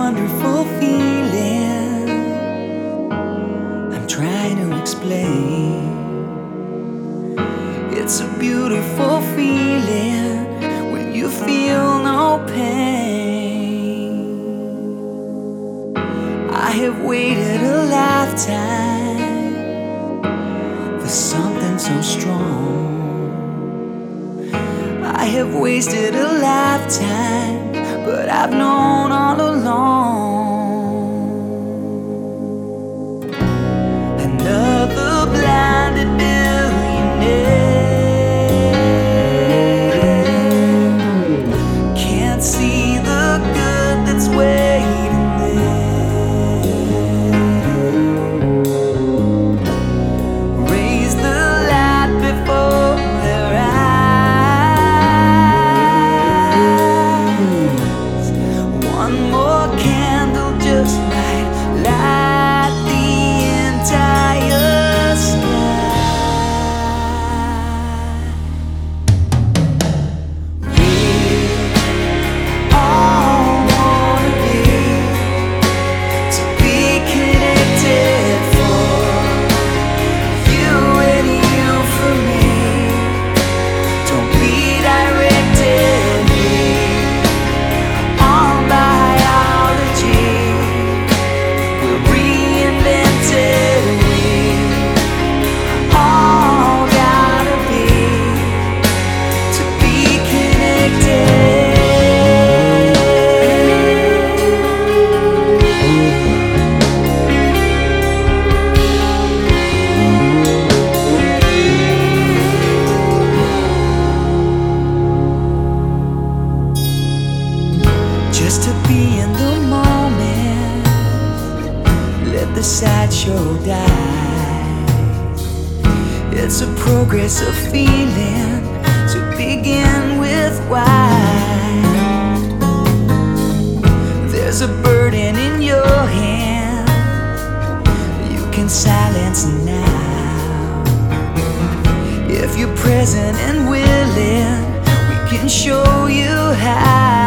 wonderful feeling I'm trying to explain. It's a beautiful feeling when you feel no pain. I have waited a lifetime for something so strong. I have wasted a lifetime, but I've known all along. Another blinded billionaire can't see the good that's waiting there. Raise the light before their eyes. One more candle just might light the entire sky. We all wanna be connected for you and you for me. Don't be directed on biology. We're reinvented. We all gotta be connected. Just to be in the moment, let the sideshow die. It's a progressive feeling to begin with. Why? There's a burden in your hand you can silence now. If you're present and willing, we can show you how.